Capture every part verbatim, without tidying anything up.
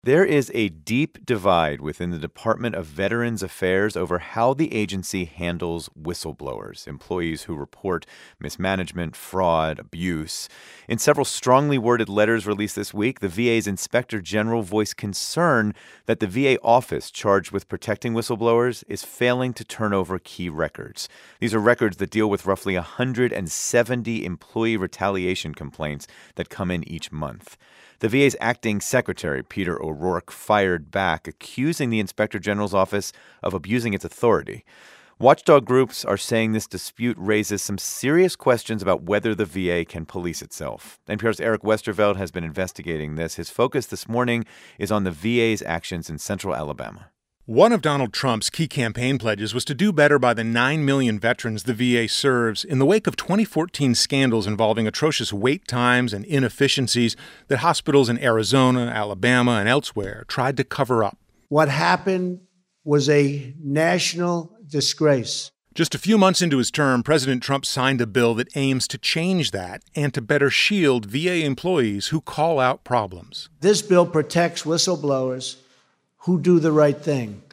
There is a deep divide within the Department of Veterans Affairs over how the agency handles whistleblowers, employees who report mismanagement, fraud, abuse. In several strongly worded letters released this week, the V A's Inspector General voiced concern that the V A office charged with protecting whistleblowers is failing to turn over key records. These are records that deal with roughly one hundred seventy employee retaliation complaints that come in each month. The V A's acting secretary, Peter O'Rourke, fired back, accusing the Inspector General's office of abusing its authority. Watchdog groups are saying this dispute raises some serious questions about whether the V A can police itself. N P R's Eric Westerveld has been investigating this. His focus this morning is on the V A's actions in central Alabama. One of Donald Trump's key campaign pledges was to do better by the nine million veterans the V A serves in the wake of twenty fourteen scandals involving atrocious wait times and inefficiencies that hospitals in Arizona, Alabama, and elsewhere tried to cover up. What happened was a national disgrace. Just a few months into his term, President Trump signed a bill that aims to change that and to better shield V A employees who call out problems. This bill protects whistleblowers who do the right thing.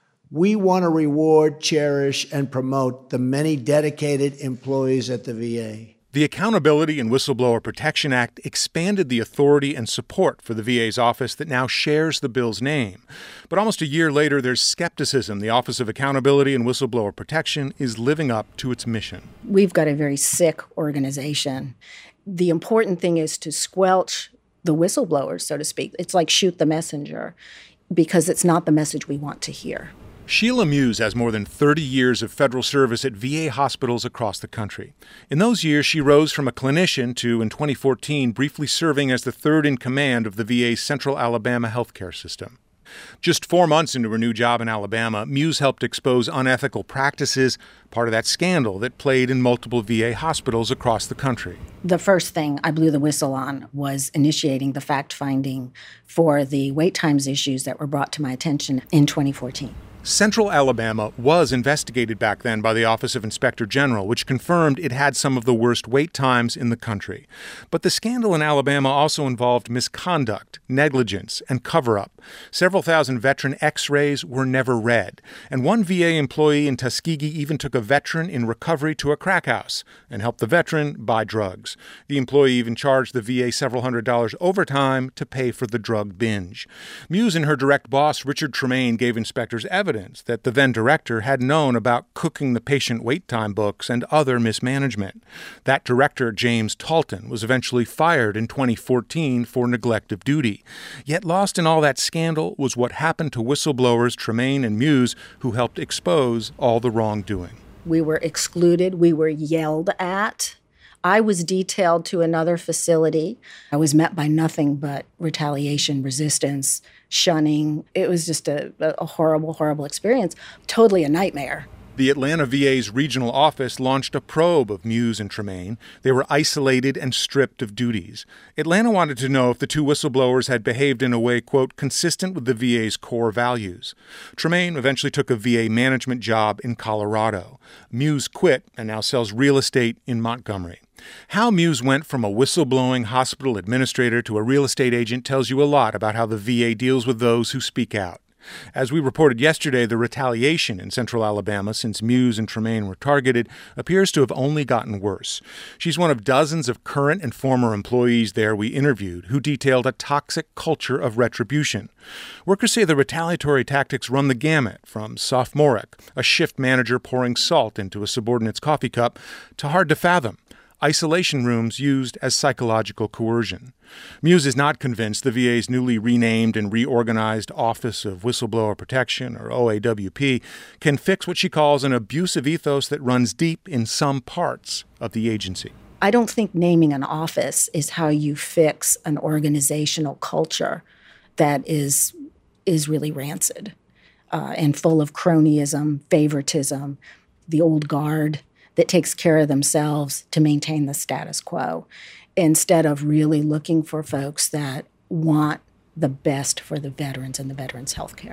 We want to reward, cherish, and promote the many dedicated employees at the V A. The Accountability and Whistleblower Protection Act expanded the authority and support for the V A's office that now shares the bill's name. But almost a year later, there's skepticism the Office of Accountability and Whistleblower Protection is living up to its mission. We've got a very sick organization. The important thing is to squelch the whistleblowers, so to speak. It's like shoot the messenger, because it's not the message we want to hear. Sheila Muse has more than thirty years of federal service at V A hospitals across the country. In those years, she rose from a clinician to, in twenty fourteen, briefly serving as the third in command of the V A's Central Alabama healthcare system. Just four months into her new job in Alabama, Muse helped expose unethical practices, part of that scandal that played in multiple V A hospitals across the country. The first thing I blew the whistle on was initiating the fact-finding for the wait times issues that were brought to my attention in twenty fourteen. Central Alabama was investigated back then by the Office of Inspector General, which confirmed it had some of the worst wait times in the country. But the scandal in Alabama also involved misconduct, negligence, and cover-up. Several thousand veteran x-rays were never read. And one V A employee in Tuskegee even took a veteran in recovery to a crack house and helped the veteran buy drugs. The employee even charged the V A several hundred dollars overtime to pay for the drug binge. Muse and her direct boss, Richard Tremaine, gave inspectors evidence that the then director had known about cooking the patient wait time books and other mismanagement. That director, James Talton, was eventually fired in twenty fourteen for neglect of duty. Yet lost in all that scandal was what happened to whistleblowers Tremaine and Muse, who helped expose all the wrongdoing. We were excluded. We were yelled at. I was detailed to another facility. I was met by nothing but retaliation, resistance, shunning. It was just a, a horrible, horrible experience. Totally a nightmare. The Atlanta V A's regional office launched a probe of Muse and Tremaine. They were isolated and stripped of duties. Atlanta wanted to know if the two whistleblowers had behaved in a way, quote, consistent with the V A's core values. Tremaine eventually took a V A management job in Colorado. Muse quit and now sells real estate in Montgomery. How Muse went from a whistleblowing hospital administrator to a real estate agent tells you a lot about how the V A deals with those who speak out. As we reported yesterday, the retaliation in central Alabama since Muse and Tremaine were targeted appears to have only gotten worse. She's one of dozens of current and former employees there we interviewed who detailed a toxic culture of retribution. Workers say the retaliatory tactics run the gamut, from sophomoric, a shift manager pouring salt into a subordinate's coffee cup, to hard to fathom, isolation rooms used as psychological coercion. Muse is not convinced the V A's newly renamed and reorganized Office of Whistleblower Protection, or O A W P, can fix what she calls an abusive ethos that runs deep in some parts of the agency. I don't think naming an office is how you fix an organizational culture that is is really rancid uh, and full of cronyism, favoritism, the old guard that takes care of themselves to maintain the status quo, instead of really looking for folks that want the best for the veterans and the veterans' health care.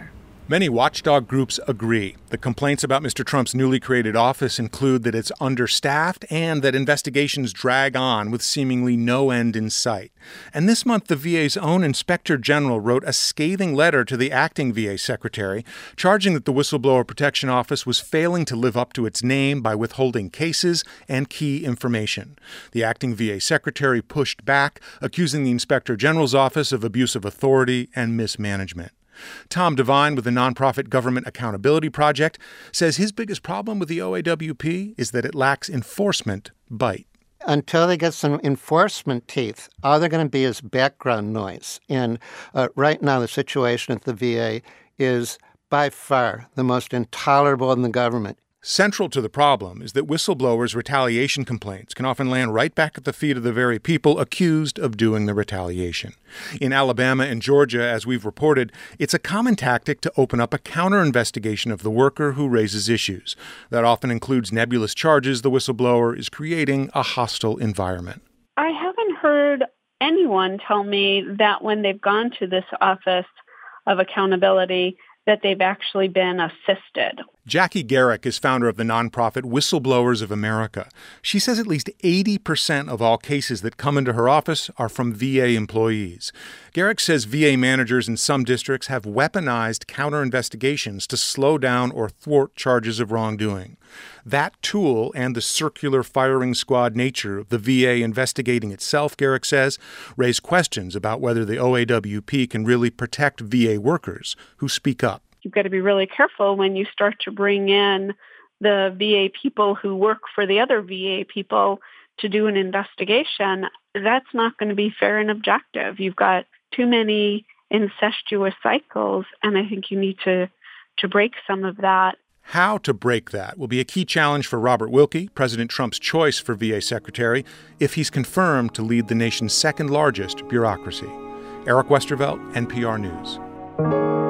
Many watchdog groups agree. The complaints about Mister Trump's newly created office include that it's understaffed and that investigations drag on with seemingly no end in sight. And this month, the V A's own Inspector General wrote a scathing letter to the acting V A secretary, charging that the Whistleblower Protection Office was failing to live up to its name by withholding cases and key information. The acting V A secretary pushed back, accusing the Inspector General's office of abuse of authority and mismanagement. Tom Devine with the nonprofit Government Accountability Project says his biggest problem with the O A W P is that it lacks enforcement bite. Until they get some enforcement teeth, all they're going to be is background noise. And uh, right now, the situation at the V A is by far the most intolerable in the government. Central to the problem is that whistleblowers' retaliation complaints can often land right back at the feet of the very people accused of doing the retaliation. In Alabama and Georgia, as we've reported, it's a common tactic to open up a counter-investigation of the worker who raises issues. That often includes nebulous charges the whistleblower is creating a hostile environment. I haven't heard anyone tell me that when they've gone to this office of accountability that they've actually been assisted. Jackie Garrick is founder of the nonprofit Whistleblowers of America. She says at least eighty percent of all cases that come into her office are from V A employees. Garrick says V A managers in some districts have weaponized counter-investigations to slow down or thwart charges of wrongdoing. That tool and the circular firing squad nature of the V A investigating itself, Garrick says, raise questions about whether the O A W P can really protect V A workers who speak up. You've got to be really careful when you start to bring in the V A people who work for the other V A people to do an investigation. That's not going to be fair and objective. You've got too many incestuous cycles, and I think you need to, to break some of that. How to break that will be a key challenge for Robert Wilkie, President Trump's choice for V A Secretary, if he's confirmed to lead the nation's second largest bureaucracy. Eric Westervelt, N P R News.